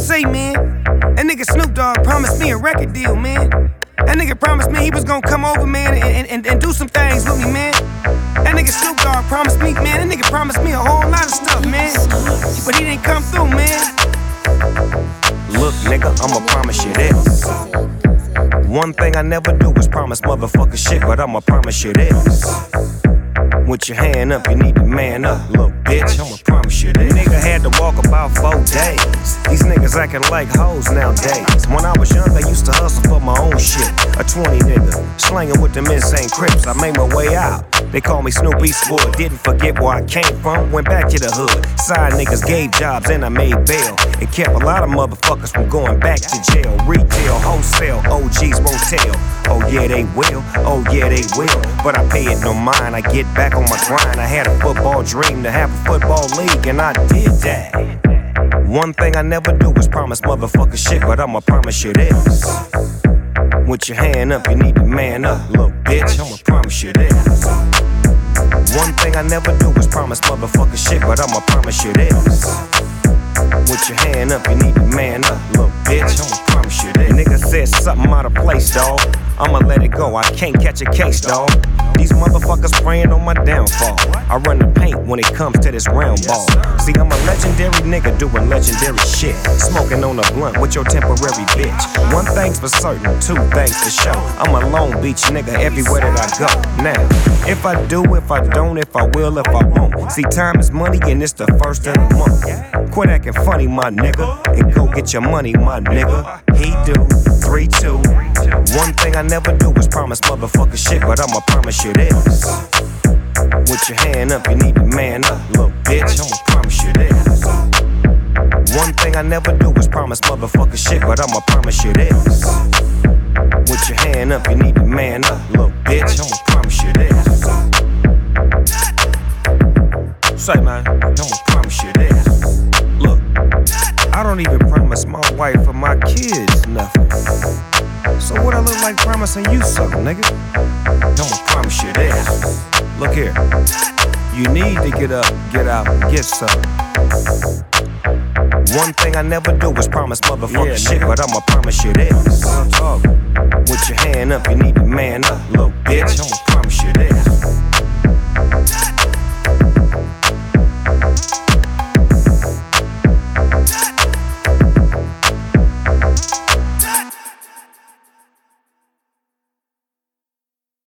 say, man? That nigga Snoop Dogg promised me a record deal, man. That nigga promised me he was gonna come over, man, and do some things with me, man. That nigga Snoop Dogg promised me, man. That nigga promised me a whole lot of stuff, man. But he didn't come through, man. Look, nigga, I'ma promise you this. One thing I never do is promise motherfucker shit, but I'ma promise you this. With your hand up, you need to man up, little bitch. I'ma promise you this. Nigga had to walk about 4 days. These niggas acting like hoes nowadays. When I was young, I used to hustle for my own shit. A 20 nigga, slanging with them insane Crips. I made my way out. They call me Snoop Eastwood. Didn't forget where I came from. Went back to the hood. Side niggas gave jobs and I made bail. It kept a lot of motherfuckers from going back to jail. Retail, wholesale, OGs won't tell. Oh yeah, they will. Oh yeah, they will. But I pay it no mind. I get back on my grind. I had a football dream to have a football league, and I did that. One thing I never do is promise motherfucker shit, but I'ma promise you this. With your hand up, you need to man up, little bitch. I'ma promise you this. One thing I never do is promise motherfucker shit, but I'ma promise you this. With your hand up, you need to man up, little bitch. I'ma promise you this. Nigga said something out of place, dawg. I'ma let it go, I can't catch a case, dawg. These motherfuckers praying on my downfall. I run the paint when it comes to this round ball. See, I'm a legendary nigga doing legendary shit. Smoking on a blunt with your temporary bitch. One thing's for certain, 2 things for sure. I'm a Long Beach nigga everywhere that I go. Now, if I do, if I don't, if I will, if I won't. See, time is money and it's the first of the month. Quit acting funny, my nigga, and go get your money, my nigga. He do, 3, 2. One thing I never do is promise motherfucker shit, but I'ma promise you this. With your hand up, you need to man up, little bitch. I'ma promise you this. One thing I never do is promise motherfucker shit, but I'ma promise you this. With your hand up, you need to man up, little bitch. I'ma promise you this. Say, man, I'ma promise you this. Look, I don't even promise my wife or my kids nothing. So what I look like promising you something, nigga? I'ma promise you this. Look here, you need to get up, get out, and get something. One thing I never do is promise motherfucker shit, but I'ma promise you this. With your hand up, you need to man up, little bitch. I'ma promise you this.